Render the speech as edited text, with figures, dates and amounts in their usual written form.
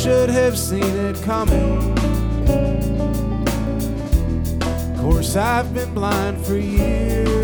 should have seen it coming. Of course, I've been blind for years.